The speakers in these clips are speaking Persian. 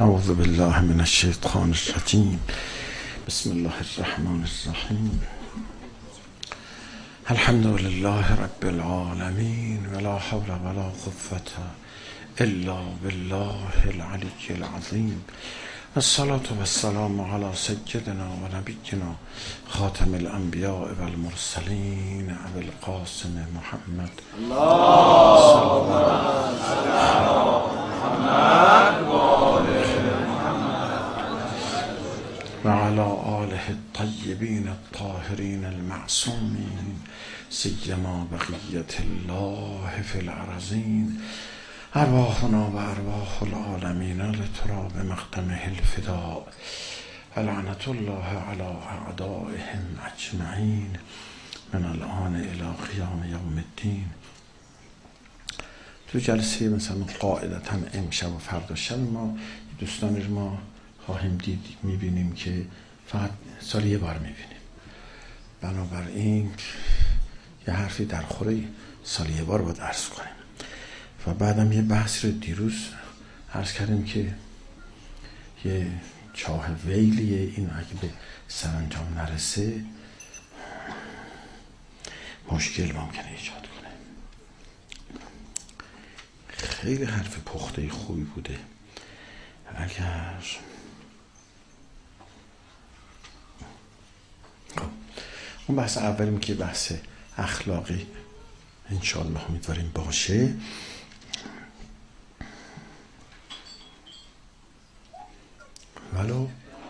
اعوذ بالله من الشیطان الرجیم. بسم الله الرحمن الرحیم. الحمد لله رب العالمین ولا حول ولا قوة الا بالله العلی العظیم. الصلاة والسلام علی سیدنا و نبینا خاتم الانبیاء والمرسلین ابی القاسم محمد اللهم صل علی محمد و علی آله الطیبین الطاهرین المعصومین سیما بقیة الله فی الارضین. ارواحنا و ارواح العالمین لتراب مقدمه الفداء لعنة الله علی اعدائهم اجمعین من الان الی قیام یوم الدین. تو جلسه مثلا قاعدتا امشب و فردا شب ما دوستانی رو ما خواهیم دید، میبینیم که فقط سال یه بار میبینیم، بنابراین یه حرفی در خوره سال یه بار باید عرض کنیم. و بعدم یه بحث رو دیروز عرض کردیم که یه چاه ویلیه، این اگه به سرانجام نرسه مشکل ممکنه ایجاد کنه. خیلی حرف پخته خوبی بوده. اگر اون بحث اولیم که بحث اخلاقی انشاءالله امیدواریم باشه، ولو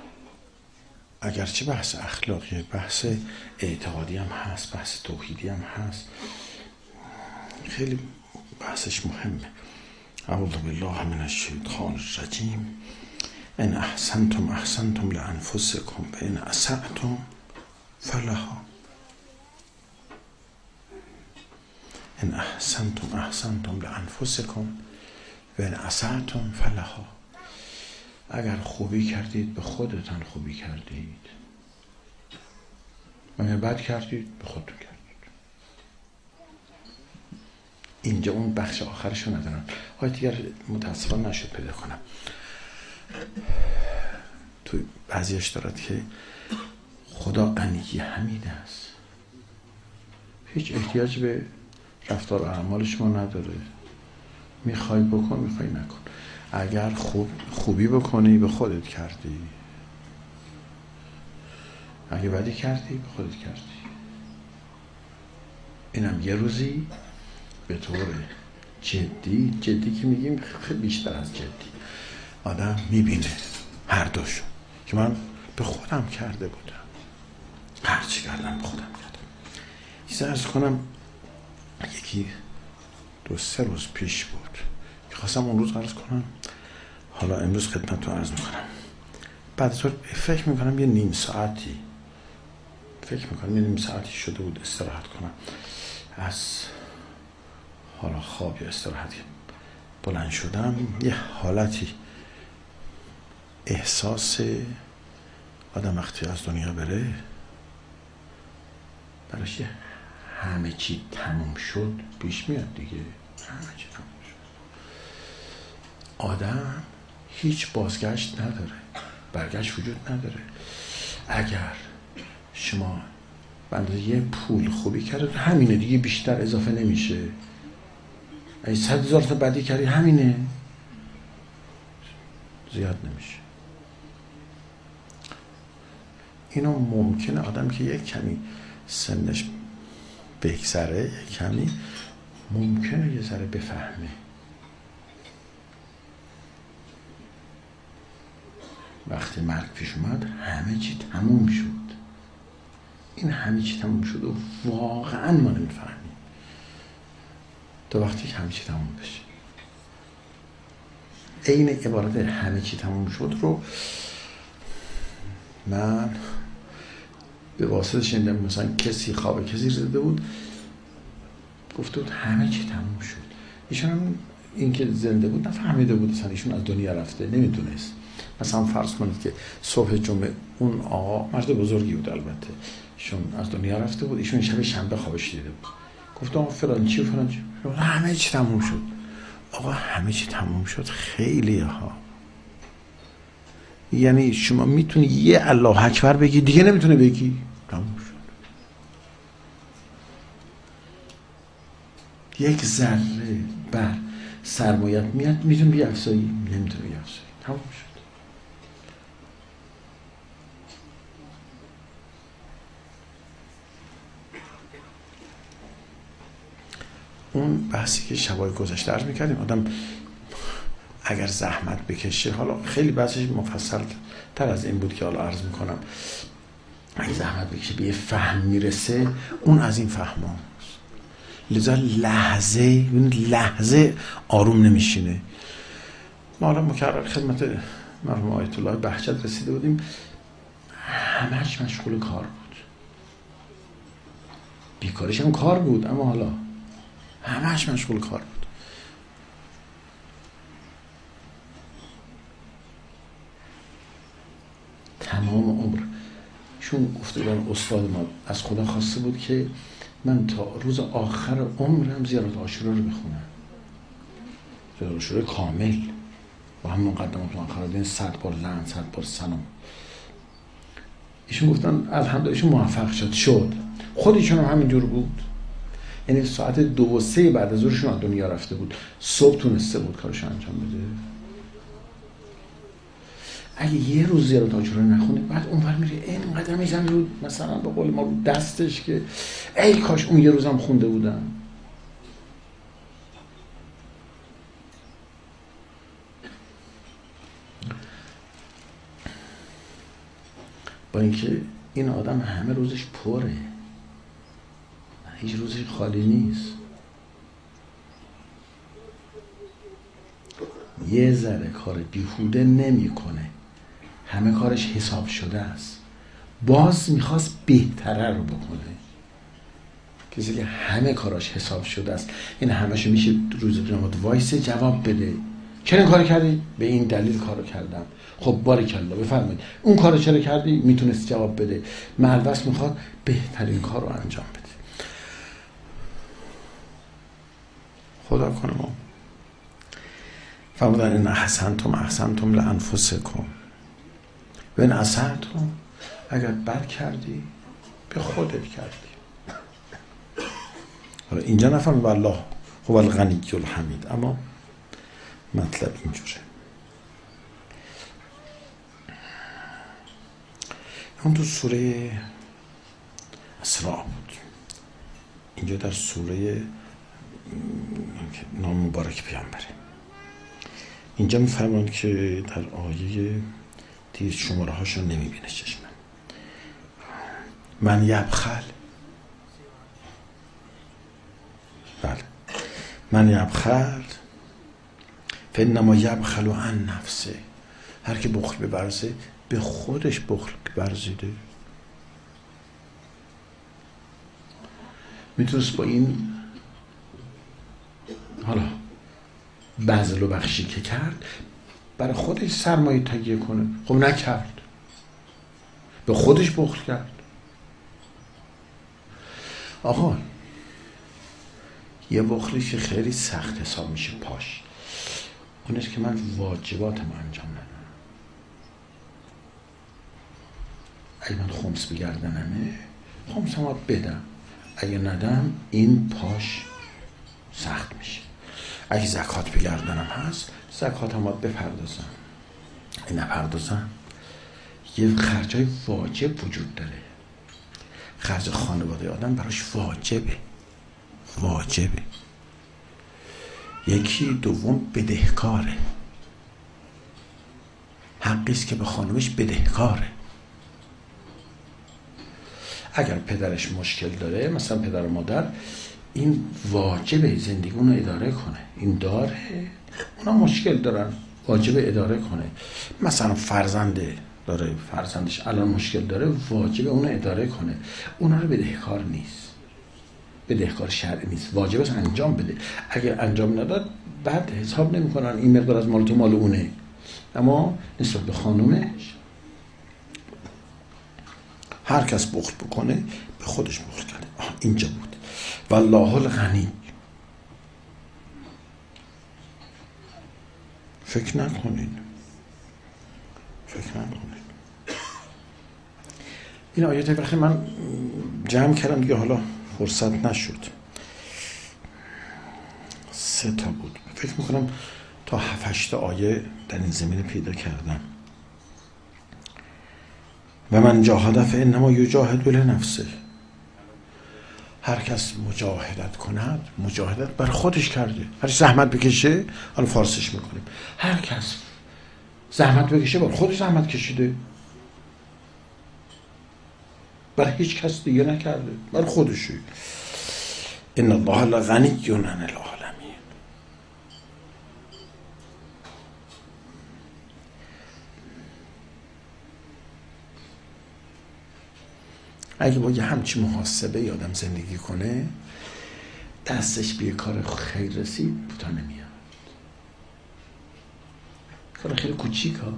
اگرچه بحث اخلاقی، بحث اعتقادی هم هست، بحث توحیدی هم هست، خیلی بحثش مهمه. اعوذ بالله من الشیطان الرجیم. ان احسنتم احسنتم لانفسکم و ان اسأتم فلها. ان احسنتم احسنتم لانفسکم و ان اسأتم فلها. اگر خوبی کردید به خودتان خوبی کردید، و اگر بد کردید به خودتون کردید. اینجا اون بخش آخرشو ندارم، های دیگر متاسفانه نشد پیدا کنم. تو بعضیش دارد که خدا غنی حمید است، هیچ احتیاج به رفتار و اعمال شما نداره. میخوای بکن، میخوای نکن. اگر خوبی بکنی به خودت کردی، اگه بدی کردی به خودت کردی. اینم یه روزی به طور جدی که میگیم خیلی بیشتر از جدی آدم میبینه هر دوشو که من به خودم کرده بودم، هر چی کردم به خودم کردم. یه عرض کنم یکی 2-3 روز پیش بود که خواستم اون روز عرض کنم، حالا امروز خدمتتون عرض میکنم. بعد طور فکر میکنم یه نیم ساعتی شده بود استراحت کنم از حالا خواب یا استراحتی. بلند شدم، یه حالتی احساس آدم وقتی از دنیا بره براش همه چی تموم شد پیش میاد دیگه. همه چی تموم شد. آدم هیچ بازگشت نداره، برگشت وجود نداره. اگر شما بنده یه پول خوبی کرده همینه دیگه، بیشتر اضافه نمیشه. اگه 100,000 تا بدی کردی همینه، زیاد نمیشه. اینو ممکنه آدم که یک کمی سنش بگذره، یک کمی ممکنه یه ذره بفهمه. وقتی مرگ پیش اومد همه چی تموم شد. این همه چی تموم شد و واقعا ما نمیفهمیم تا وقتی که همه چی تموم بشه. این عبارت همه چی تموم شد رو من به واسطه شنیدم. مثلا کسی خواب کسی زده بود، گفته بود همه چی تموم شد. ایشون این که زنده بود نفهمیده بود اصلا ایشون از دنیا رفته، نمیدونست. مثلا فرض کنید که صبح جمعه اون آقا مرد بزرگی بود، البته ایشون از دنیا رفته بود، ایشون شب شنبه خوابش دیده بود، گفت آقا فلان چی و فلان چی، همه چی تموم شد. آقا همه چی تموم شد خیلی ها یعنی شما میتونی یه الله اکبر بگی دیگه نمیتونه بگی، تموم شد. یک ذره بر سرمایت میاد میتونی بیافزایی، نمیتونی بیافزایی، تموم شد. اون بحثی که شبای گذشته عرض میکردیم، آدم اگر زحمت بکشه، حالا خیلی بحثش مفصل تر از این بود که حالا عرض میکنم، اگر زحمت بکشه به یه فهم میرسه، اون از این فهم هاست. لذا لحظه آروم نمیشینه. ما حالا مکرر خدمت مرحوم آیت الله بهجت رسیده بودیم، همش مشغول کار بود، بیکارش هم کار بود، اما حالا همش مشغول کار بود. تمام عمر چون گفته بودن استاد ما از خدا خواسته بود که من تا روز آخر عمرم زیارت عاشورا رو بخونم، زیارت عاشورا کامل با هم مقدمات آخرین 100 بار لعن 100 بار سلام. ایشون گفتن الحمدلله ایشون موفق شد. خودشون هم همینجور بود، یعنی ساعت 2 و 3 بعد از ظهرشون از دنیا رفته بود، صبح تونسته بود کارش انجام بده. اگه یه روز زیارت عاشورا نخونه، بعد اونور میره اینقدر میزنه رو مثلا به قول ما رو دستش که ای کاش اون یه روزم خونده بودم. با اینکه این آدم همه روزش پره، هیچ روزش خالی نیست، یه ذره کار بیهوده نمیکنه، همه کارش حساب شده است، باز میخواست بهتره رو بکنه. کسی که همه کاراش حساب شده است، این همه‌شو میشه روز قیامت وایس جواب بده. چرا این کارو کردی؟ به این دلیل کارو کردم. خب باریکلا بفرمایید. اون کارو چرا کردی؟ میتونست جواب بده. ملوث میخواد بهترین کارو انجام بده. خدا کنه ما فرمودن ان احسنتم لانفسکم و ان اسأتم، اگر بد کردی به خودت کردی. حالا اینجا نفرمود والله هو الغنی الحمید، اما مطلب اینجوره. اون تو سوره اسراء بود، اینجا در سوره نام مبارک پیامبره. اینجا میفرماند که در آیه دیگه شماره هاشو نمیبینه چشمم، من یبخل، بله من یبخل فانما یبخل عن نفسه، هر که بخل ببرزه به خودش بخل برزیده. میتونست با این حالا بذل و بخشی که کرد برای خودش سرمایه تهیه کنه، خب نکرد، به خودش بخل کرد. آقا یه بخلش خیلی سخت حساب میشه پاش، اونش که من واجباتم انجام ندم. اگه من خمس بگردنمه خمسم رو بدم، اگه ندم این پاش سخت میشه. اگه زکات بگردنم هست زکاتم رو بپردازم، اگه نپردازم یه خرجای واجب وجود داره. خرج خانواده آدم براش واجبه. یکی دوم بدهکاره، حقیست که به خانمش بدهکاره. اگر پدرش مشکل داره، مثلا پدر و مادر، این واجبه زندگی اونو اداره کنه، این داره، اونا مشکل دارن، واجبه اداره کنه. مثلا فرزنده داره، فرزندش الان مشکل داره، واجبه اونو اداره کنه. اونا رو بدهکار نیست، بدهکار شرعی نیست، واجبه انجام بده. اگر انجام نداد بعد حساب نمی کنن این مقدار از مال تو مال اونه. اما نسبت به خانومش هر کس بخل بکنه به خودش بخل کرده. اینجا بود والله الغنی. فکر نکنید. این آیات وقتی من جمع کردم دیگه حالا فرصت نشد، 3 تا بود، فکر میکنم تا 7-8 آیه در این زمینه پیدا کردم. و من جاهد فانما یجاهد لنفسه. هر کس مجاهدت کند، مجاهدت برای خودش کرده. هر زحمت بکشه، حالا فارسیش میکنیم، هر کس زحمت بکشه برای خودش زحمت کشیده، برای هیچ کس دیگه نکرده، برای خودشه. ان الله لغنی عن العالمین. اگه با یه همچی محاسبه یادم زندگی کنه، دستش به یه کار خیر رسید تا نمیاد. کار خیلی کوچیک ها.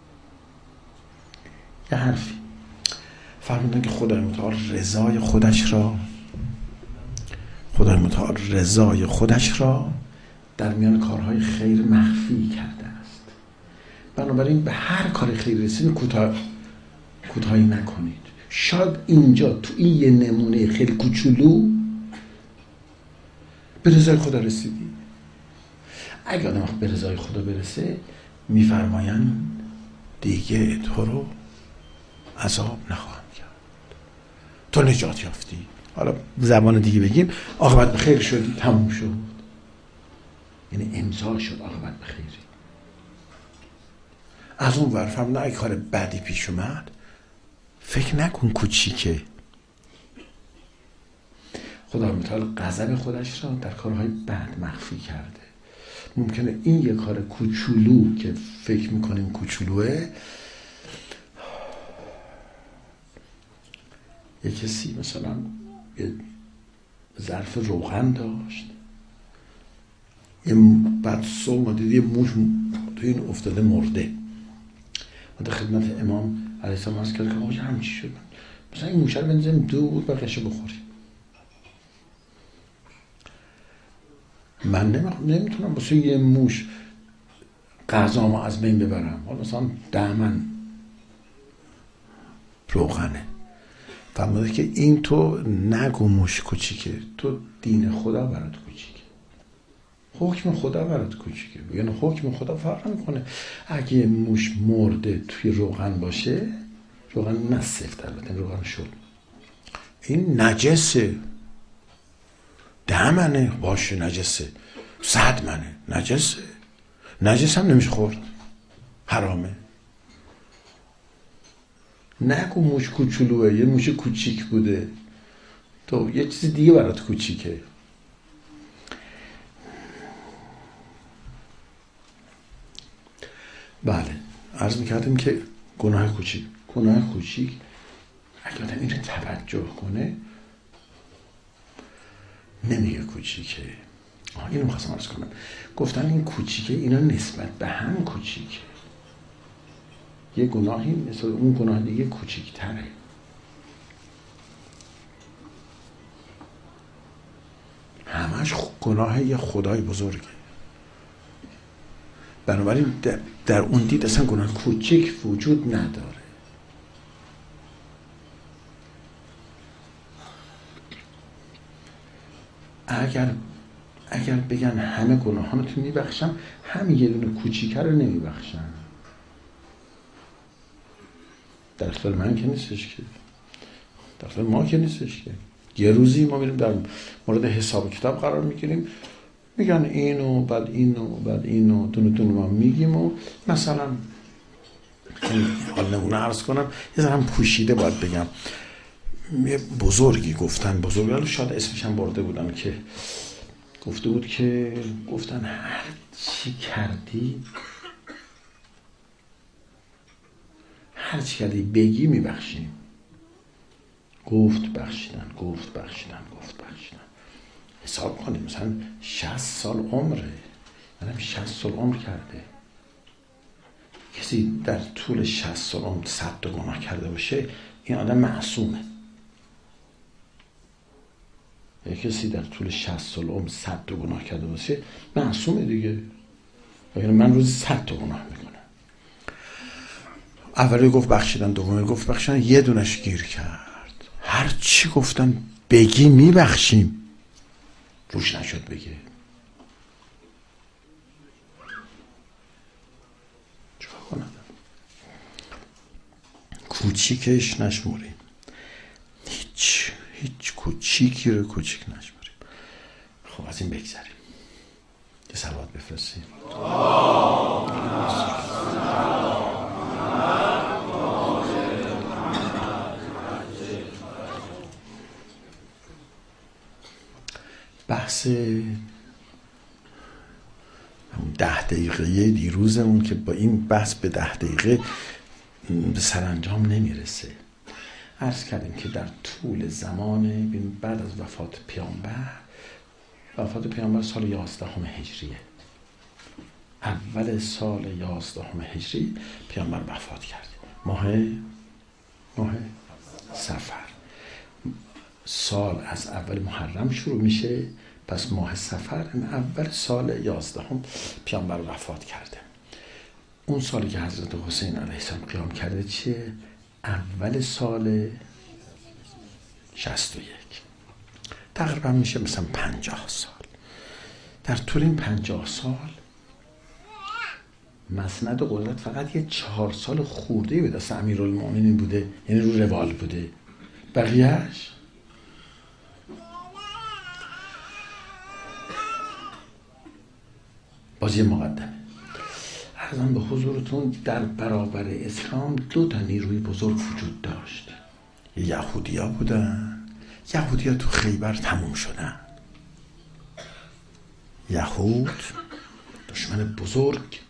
یه حرفی فرمودن که خدای متعال رضای خودش را در میان کارهای خیر مخفی کرده است. بنابراین به هر کار خیر رسید کوتاهی نکنید. شاید اینجا تو این یه نمونه خیلی کوچولو به رضای خدا رسیدی. اگه آدم به رضای خدا برسه، میفرمایند دیگه تو رو عذاب نخواهم کرد، تو نجات یافتی. حالا زبان دیگه بگیم، عاقبت به خیر شدی، تموم شد. یعنی امضا شد عاقبت به خیری. از اون ور فرمودن اگه کار بدی پیش اومد، فکر نکن کوچیکه. خدا متعال غضب خودش را در کارهای بد مخفی کرده. ممکنه این یه کار کوچولو که فکر میکنیم کوچولوه، یه کسی مثلا یه ظرف روغن داشت، یه بعد صبح دید یه موش تو این افتاده مرده. من در خدمت امام علیه السلام عرض کرد که آقا همچی شد، مثلا این موشه رو بنزیم دور و قشه بخوریم. من نمیتونم واسه یه موش غذامو از بین ببرم. حالا مثلا دهمن روغنه، فرموده که این تو نگو موش کوچیکه، تو دین خدا برات کوچیکه، حکم خدا برات کوچیکه. یعنی حکم خدا فرق میکنه. اگه موش مرده توی روغن باشه، روغن نه سفت، البته روغن شد، این نجسه، 10 منه باشه نجسه، 100 منه نجسه، نجس هم نمیشه خورد، حرامه. نگو موش کوچولوه، یه موش کوچیک بوده، تو یه چیز دیگه برات کوچیکه. بله، عرض میکردیم که گناه کوچیک اگه آدم این رو توجه کنه نمیگه کوچیکه. اینو میخواستم عرض کنم، گفتن این کوچیکه، اینا نسبت به هم کوچیکه. یه گناهی مثل اون گناه دیگه کوچیک‌تره. همش گناه یه خدای بزرگه. بنابراین در اون دید اصلا گناه کوچیک وجود نداره. اگر بگن همه گناهانتون میبخشم، همین یه دونه کوچیکه رو نمیبخشم. در اختیار من که نیستش که، در اختیار ما که نیستش که. یه روزی ما میریم در مورد حساب کتاب قرار میگیریم، میگن اینو بعد اینو دونه ما میگیم و مثلا حال نمونه عرض کنم، یه ذره هم پوشیده باید بگم. یه بزرگی گفتن، بزرگی شاید اسمش هم برده بودن، که گفته بود که گفتن هر چی کردی بگی میبخشیم. گفت بخشیدن. حساب کنیم مثلا 60 سال عمره، منم 60 سال عمر کرده. کسی در طول 60 سال عمر 100 تا گناه کرده باشه، این آدم معصومه. کسی در طول 60 سال عمر 100 تا گناه کرده باشه، معصومه دیگه. یعنی من روزی 100 تا گناه میکنم. اولی گفت بخشیدن، دومی گفت بخشیدن، یه دونش گیر کرد. هر چی گفتن بگی میبخشیم، روش نشد بگه. چیکار کنم؟ کوچیکش نشموریم، هیچ کوچیکی رو کوچیک نشموریم. خب از این بگذاریم. یه صلوات بفرستیم. بحث 10 دقیقه دیروزمون که با این بحث به 10 دقیقه به سرانجام نمیرسه. عرض کردیم که در طول زمان بعد از وفات پیامبر سال 11 هجریه، اول سال 11 هجری پیامبر وفات کرد. ماه صفر. سال از اول محرم شروع میشه، پس ماه صفر این اول سال 11 پیامبر وفات کرده. اون سالی که حضرت حسین علیه السلام قیام کرده چیه؟ اول سال 61. تقریبا میشه مثلا 50 سال. در طول این 50 سال مسند قدرت فقط یه 4 سال خورده به دست امیرالمومنین بوده، یعنی رو روال بوده. بقیهش بازی مقدمه. عرضم به حضورتون در برابر اسلام 2 نیروی بزرگ وجود داشت. یهودیا بودن. یهودیا تو خیبر تموم شدن. یهود دشمن بزرگ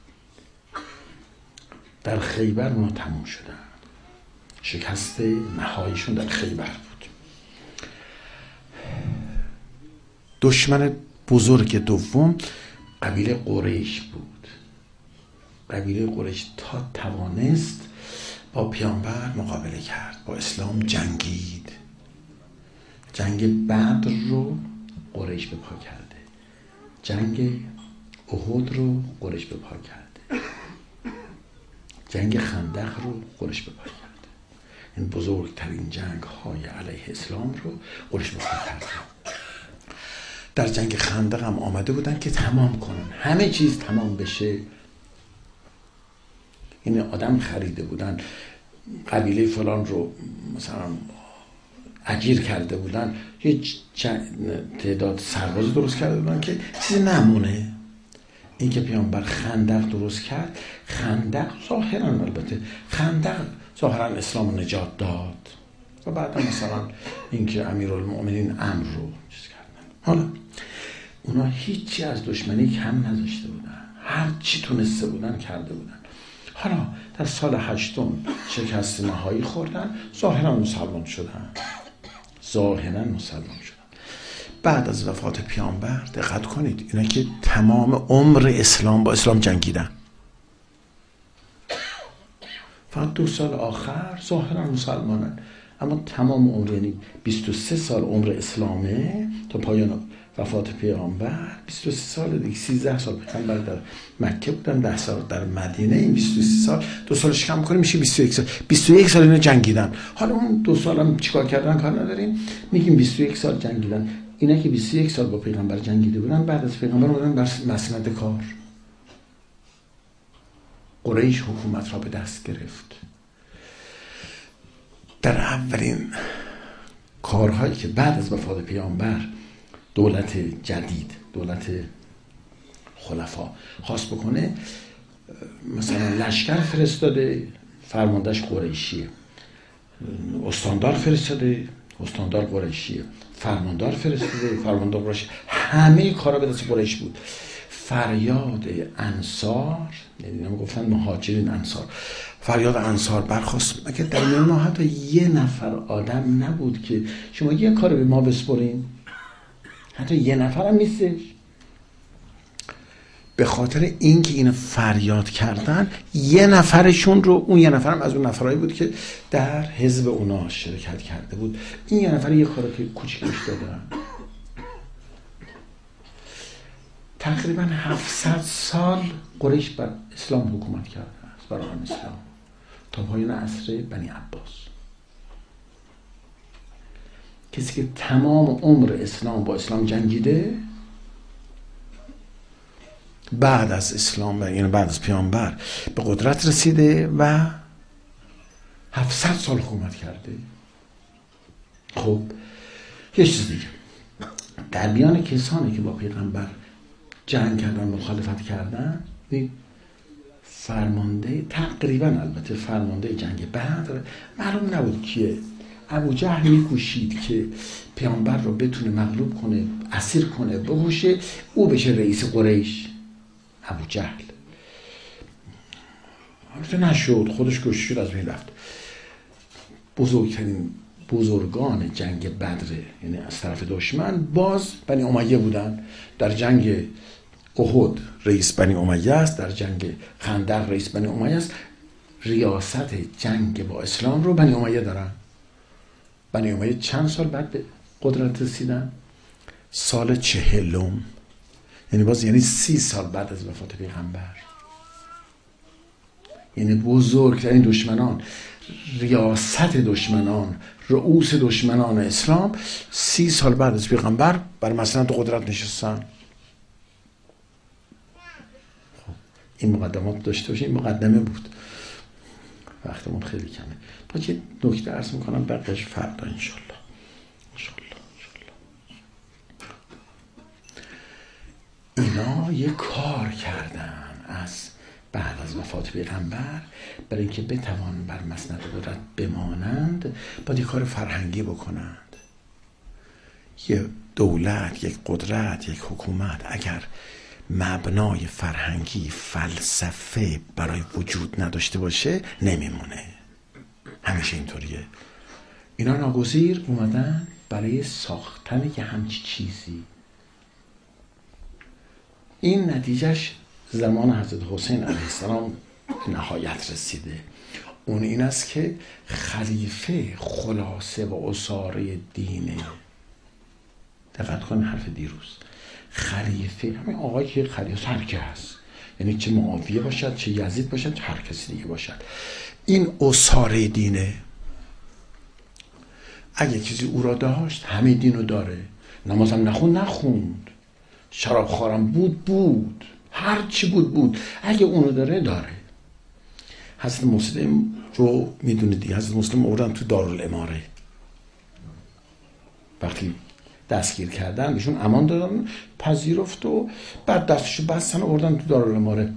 در خیبر اونا تموم شدن. شکست نهاییشون در خیبر بود. دشمن بزرگ دوم قبیله قریش بود. قبیله قریش تا توانست با پیامبر مقابله کرد، با اسلام جنگید. جنگ بدر رو قریش به پا کرده، جنگ احد رو قریش به پا کرده، جنگ خندق رو قریش به پا کرده. این بزرگترین جنگ های علیه اسلام رو قریش به پا کرده. در جنگ خندق هم آمده بودن که تمام کنن، همه چیز تمام بشه. این آدم خریده بودن، قبیله فلان رو مثلا اجیر کرده بودن، یه تعداد سرباز درست کرده بودن که چیزی نمونه. این که پیامبر خندق درست کرد، خندق ظاهرا البته خندق ظاهرا اسلام رو نجات داد و بعدا مثلا این که امیرالمومنین امر رو چیز کردن. حالا اونا هیچی از دشمنی کم نذاشته بودن، هر چی تونسته بودن کرده بودن. حالا در سال 8 شکست نهایی خوردن، ظاهرا مسلمان شدن. بعد از وفات پیامبر دقت کنید، اینا که تمام عمر اسلام با اسلام جنگیدن، فقط 2 سال آخر ظاهرا مسلمانن، اما تمام عمر، یعنی 23 سال عمر اسلامه تا پایان وفات پیامبر. 23 سال دیگه، 13 سال پیامبر در مکه بودن، 10 سال در مدینه. این 23 سال 2 سالش کم کنیم میشه 21 سال. 21 سال اینا جنگیدن. حالا اون 2 سال هم چیکار کردن کار نداریم، میگیم 21 سال جنگیدن. اینا که 21 سال با پیغمبر جنگیده بودن، بعد از پیغمبر اومدن بر مسند کار. قریش حکومت را به دست گرفت. در اولین کارهایی که بعد از وفات پیامبر دولت جدید، دولت خلفا خواست بکنه، مثلا لشکر فرستاده، فرماندهش قریشیه. استاندار فرستاده، استاندار قریشیه. فرماندار فرستاده، فرماندار قریشیه. همه کارا به دست قریش بود. فریاد انصار، یعنی هم گفتن مهاجرین انصار، فریاد انصار برخاست. مگه در میان ما حتی یه نفر آدم نبود که شما یه کار به ما بسپرین؟ حتی یه نفر هم نیستش. به خاطر اینکه اینو فریاد کردن، یه نفرشون رو، اون یه نفر هم از اون نفرایی بود که در حزب اونا شرکت کرده بود، این یه نفر یه کار که کوچیکش دادن. تقریبا 700 سال قریش بر اسلام حکومت کرده است، برای اسلام تا پایان عصر بنی عباس. کسی که تمام عمر اسلام با اسلام جنگیده، بعد از اسلام یعنی بعد از پیامبر به قدرت رسیده و 700 سال حکومت کرده. خب یه چیز دیگه، در میان کسانی که با پیغمبر جنگ کردن، مخالفت کردن، فرمانده تقریبا البته فرمانده جنگ بدر معلوم نبود کیه. ابو جهل میکوشید که پیامبر رو بتونه مغلوب کنه، اسیر کنه، بکشه، او بشه رئیس قریش. ابو جهل البته نشد، خودش کشته شد، از بین رفت. بزرگترین بزرگان جنگ بدر یعنی از طرف دشمن باز بنی امیه بودن. در جنگ احد رئیس بنی امیه است، در جنگ خندق رئیس بنی امیه است. ریاست جنگ با اسلام رو بنی امیه دارن. بنی امیه چند سال بعد به قدرت رسیدن؟ سال 40، یعنی باز یعنی 30 سال بعد از وفات پیغمبر. یعنی بزرگترین دشمنان، ریاست دشمنان، رؤوس دشمنان اسلام 30 سال بعد از پیغمبر بر مسند قدرت نشستن. خب این مقدمات داشته باشیم. این مقدمه بود، وقتمون خیلی کمه. با که نکته عرض میکنم بقیش فردا انشالله. اینا یه کار کردن از بعد از وفات پیغمبر برای اینکه بتوان بر مسند قدرت بمانند، باید یه کار فرهنگی بکنند. یه دولت، یک قدرت، یک حکومت اگر مبنای فرهنگی، فلسفه برای وجود نداشته باشه نمیمونه. همیشه اینطوریه. اینا ناگزیر اومدن برای ساختن یه همچی چیزی. این نتیجهش زمان حضرت حسین علیه السلام نهایت رسیده. اون این است که خلیفه خلاصه و اساره دینه. دقت کن حرف دیروز، خلیفه همین آقایی که خلیفه هر که هست، یعنی چه معاویه باشد، چه یزید باشد، چه هر کسی دیگه باشد، این اساره دینه. اگه کسی او را داشت همه دینو داره. نمازم نخوند، شراب خورم بود، هر چی بود، اگه اونو داره. حضرت مسلم رو میدونید دیگه، حضرت مسلم آوردن تو دارالاماره. وقتی دستگیر کردن بهشون امان دادن، پذیرفت و بعد دستشو بستن آوردن تو دارالاماره.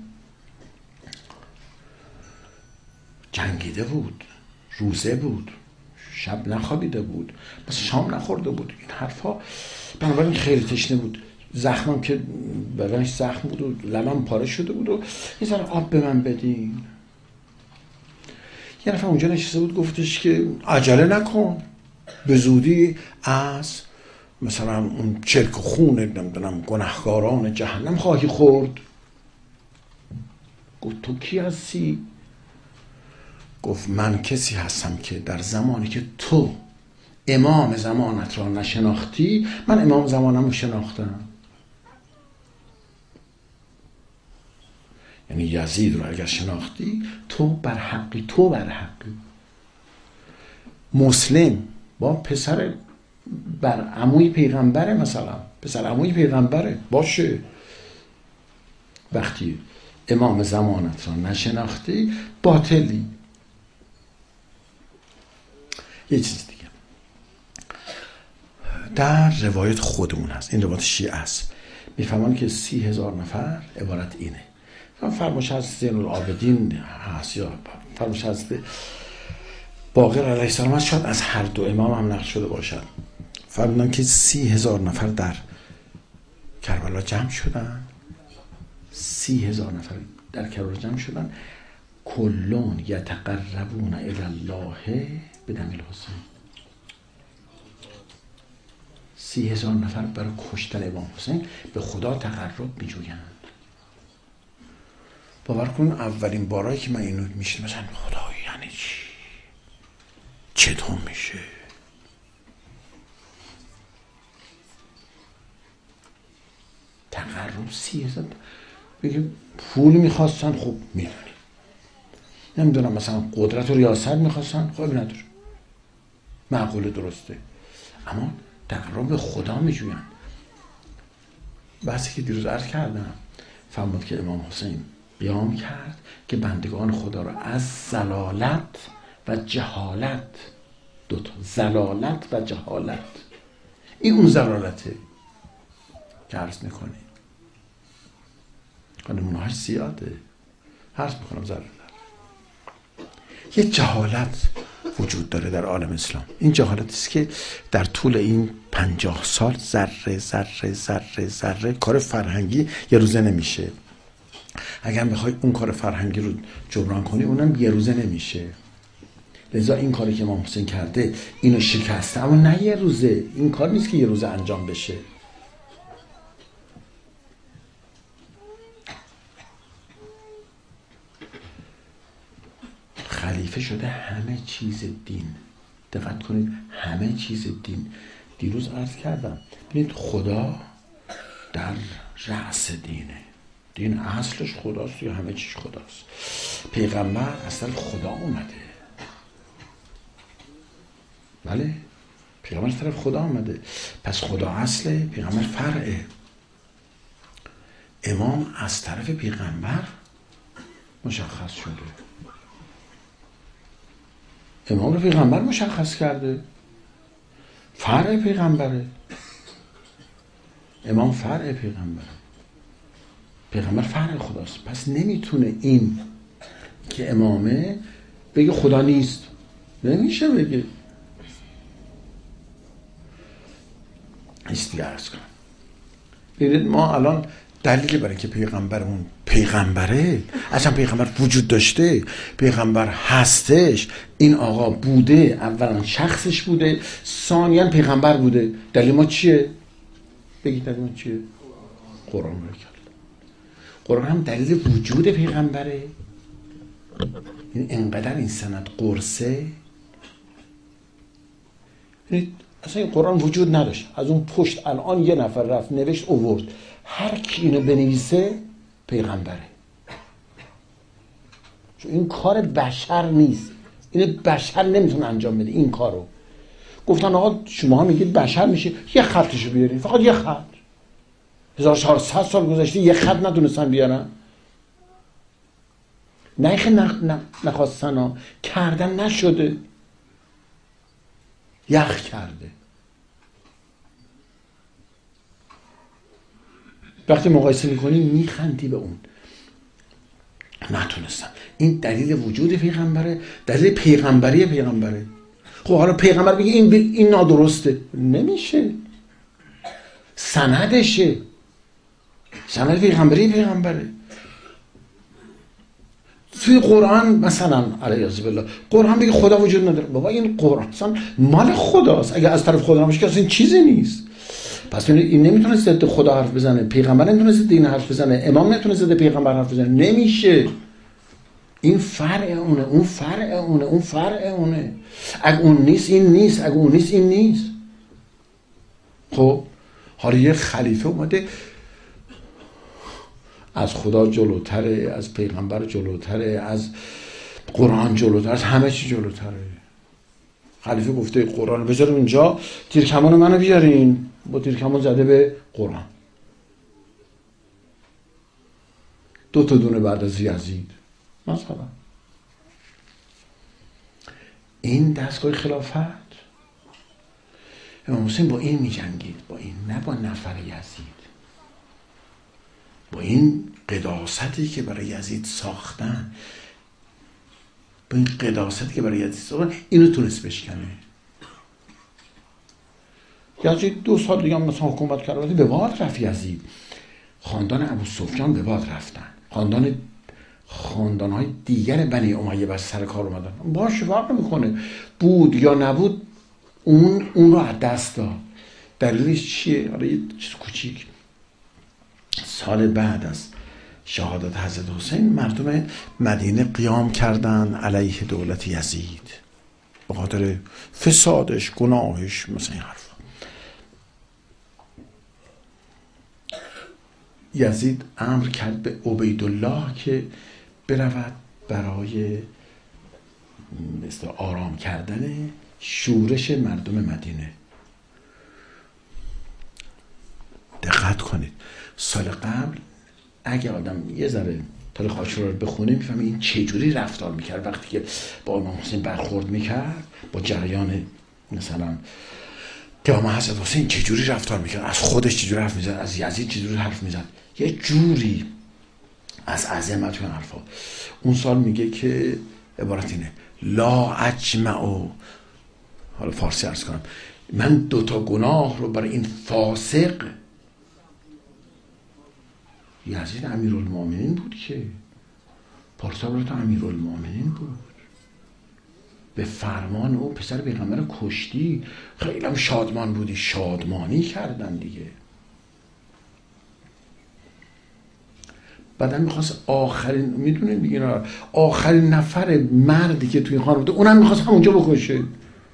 جنگیده بود، روزه بود، شب نخوابیده بود، بس شام نخورده بود، این حرفا. بنابراین خیلی تشنه بود. زخمم که بدنش زخم بود و لبم پاره شده بود و یه ذره آب به من بدین. یه نفر اونجا نشسته بود گفتش که عجله نکن، به زودی از مثلا اون چرک و خون نمیدونم گناهکاران جهنم خواهی خورد. گفت تو کی هستی؟ گفت من کسی هستم که در زمانی که تو امام زمانت را نشناختی، من امام زمانم رو شناختم. یعنی یزید رو اگر شناختی تو بر حقی. مسلم با پسر بر عموی پیغمبره، مثلا پسر عموی پیغمبره باشه. وقتی امام زمانت را نشناختی باطلی. یه چیز دیگه در روایت خودمون هست، این روایت شیعه است، میفهمن که 30,000 نفر عبارت اینه. فرمایش از زین العابدین هست یا فرمایش از باقر علیه السلام هست، شاید از هر دو امام هم نقل شده باشد. فرمودن که 30,000 نفر در کربلا جمع شدن. 30,000 نفر در کربلا جمع شدن. کلون یتقربون الی الله بدم الحسین. 30,000 نفر برای کشتن امام حسین به خدا تقرب می‌جویند. باور کن اولین بارایی که من اینو میشنم مثلا خدای یعنی چی؟ چطور میشه؟ تقرب 30,000 بگه پول میخواستن. خب میدونی نمیدونم مثلا قدرت و ریاست میخواستن، خب نداره، معقوله، درسته، اما تقرب به خدا میجوین. بحثی که دیروز عرض کردم فرمود که امام حسین قیام کرد که بندگان خدا را از ضلالت و جهالت، دوتا ضلالت و جهالت، این اون ضلالته که عرض میکنی نمونهاش زیاده، عرض میکنم ضلالت. یه جهالت وجود داره در عالم اسلام. این جهالتی است که در طول این 50 سال ذره ذره ذره ذره کار فرهنگی یه روزه نمیشه. اگر بخوای اون کار فرهنگی رو جبران کنی اونم یه روزه نمیشه. لذا این کاری که امام حسین کرده اینو شکسته، اما نه یه روزه. این کار نیست که یه روزه انجام بشه. خلیفه شده همه چیز دین. دقت کنید، همه چیز دین. دیروز عرض کردم ببینید خدا در رأس دینه. دین اصلش خداست یا همه چیز خداست. پیغمبر اصلا خدا اومده، بله، پیغمبر از طرف خدا اومده، پس خدا اصله، پیغمبر فرعه. امام از طرف پیغمبر مشخص شده، امام رو پیغمبر مشخص کرده، فرع پیغمبره. امام فرع پیغمبره، پیغمبر فرع خداست. پس نمیتونه این که امامه بگه خدا نیست، نمیشه بگه. ایستی عرض کنم. ببینید ما الان دلیلی برای که پیغمبرمون پیغمبره، اصلا پیغمبر وجود داشته، پیغمبر هستش، این آقا بوده، اولا شخصش بوده، ثانیا پیغمبر بوده. دلیل ما چیه؟ بگید دلیل ما چیه؟ قرآن رو کرد. قرآن هم دلیل وجود پیغمبره. این انقدر این سند قرصه. اصلا این قرآن وجود نداشت، از اون پشت الان یه نفر رفت نوشت اوورد، هر کی اینو بنویسه پیغمبره. چون این کار بشر نیست، این بشر نمیتونه انجام بده این کارو. گفتن آقا شما میگید بشر میشه، یه خطشو بیارین، فقط یه خط. 1400 سال گذشته یه خط نتونستن بیارن. نخواستن ها، کردن نشده، یخ کرده. وقتی مقایسه میکنی میخندی به اون. نتونستن. این دلیل وجود پیغمبره، دلیل پیغمبری پیغمبره. خب حالا پیغمبر بگه این نادرسته، نمیشه. سندشه، سند پیغمبری پیغمبره. توی قرآن مثلا علیه بالله قرآن بگه خدا وجود نداره، بابا این قرآن اصلا مال خداست. اگه از طرف خدا نمیشه که اصلا چیزی نیست. پس این نمیتونه ضد خدا حرف بزنه، پیغمبر نمیتونه ضد دین حرف بزنه، امام نمیتونه ضد پیغمبر حرف بزنه، نمیشه. این فرع اونه، اون فرع اونه، اون فرع اونه. اگه اون نیست این نیست، اگه اون نیست این نیست. خب حالا یه خلیفه اومده از خدا جلوتره، از پیغمبر جلوتره، از قرآن جلوتره، از همه چی جلوتره. خلیفه گفته قرآن رو بذاریم اینجا، تیرکمان منو بیارین، با تیرکمان زده به قرآن. 2 دونه بعد از یزید مثلا. این دستگاه خلافت امام حسین با این می جنگید، با این، نه با نفر یزید. با این قداستی که برای یزید ساختن، با این قداستی که برای یزید ساختن، اینو تونست بشکنه. یزید 2 سال دیگه هم مثلا حکومت کرد، به باد رفت یزید. خاندان ابو سفیان به باد رفتن، خاندان‌های دیگر بنی امیه بر سر کار اومدن. باشه، فرق میکنه بود یا نبود، اون رو از دست داد. دلیلش چیه؟ حالا یه چیز کوچیک. سال بعد از شهادت حضرت حسین مردم مدینه قیام کردن علیه دولت یزید به خاطر فسادش، گناهش، مثلا این حرف. یزید امر کرد به عبیدالله که برود برای مثل آرام کردن شورش مردم مدینه. دقت کنید سال قبل اگه آدم یه ذره تاریخ عاشورا رو بخونه میفهمه این چجوری رفتار میکرد وقتی که با امام حسین برخورد میکرد، با جریان مثلا امام حسن حسین چجوری رفتار میکرد، از خودش چجوری حرف میزد، از یزید چجوری حرف میزد، یه جوری از عظمت و حرفا. اون سال میگه که عبارت اینه لا اجمع، حالا فارسی عرض کنم، من 2 گناه رو برای این فاسق، یزید امیرالمومنین بود که پارسال امیرالمومنین بود، به فرمان او پسر پیغمبر کشتی، خیلی هم شادمان بودی، شادمانی کردن دیگه. بعدم میخواست آخرین، میدونین دیگه، آخرین نفر مردی که توی خانه بوده اونم میخواست همونجا بکشه.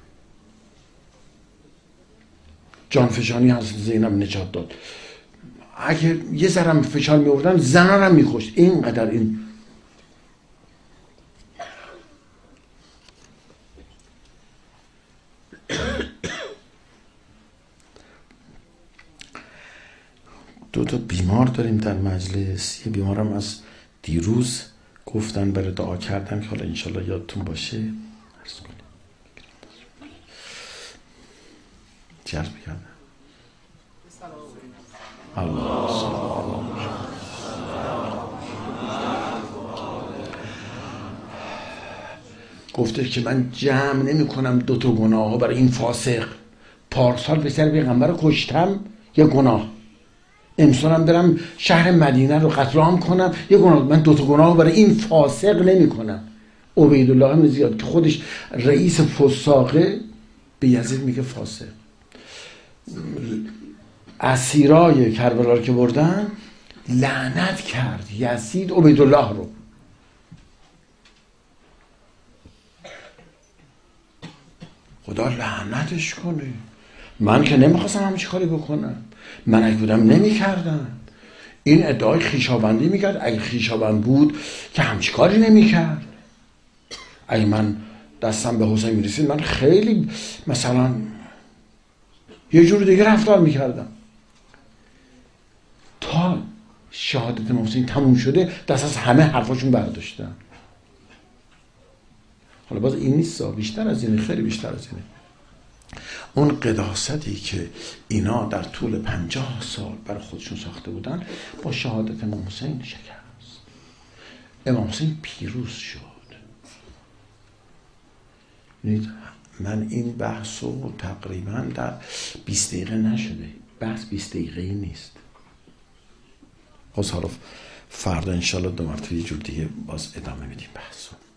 جانفشانی از زینب نجات داد. اگه یه ذره فشار میوردن زنا رو میکشت. اینقدر این دو تا بیمار داریم در مجلس. یه بیمارم از دیروز گفتن برای دعا کردن که حالا انشالله یادتون باشه عرض کنیم. چی عرض بکردم؟ الله سلام. گفته که من جمع نمی کنم 2 گناه ها برای این فاسق. پارسال پسر پیغمبر کشتم، یه گناه. امسال هم برم شهر مدینه رو قتل عام کنم، یه گناه. من 2 گناه برای این فاسق نمی کنم. عبیدالله بن زیاد که خودش رئیس فساقه به یزید میگه فاسق. اسیرای کربلا رو که بردن لعنت کرد یزید عبیدالله رو. خدا لعنتش کنه. من که نمیخواستم همچی کاری بکنم، من اگه بودم نمیکردم. این ادعای خویشاوندی میکرد، اگه خویشاوند بود که همچی کاری نمیکرد. اگه من دستم به حسین میرسید من خیلی مثلا یه جور دیگه رفتار میکردم. تا شهادت امام حسین تموم شده دست از همه حرفاشون برداشتن. حالا باز این نیست، بیشتر از اینه، خیلی بیشتر از اینه. اون قداستی که اینا در طول 50 سال برای خودشون ساخته بودن با شهادت امام حسین شکست. امام حسین پیروز شد. من این بحثو تقریبا در 20 دقیقه نشده، بحث 20 دقیقه‌ای نیست. حالا فردا انشالله 2 مرتبه یه جور دیگه باز ادامه میدیم بحثو.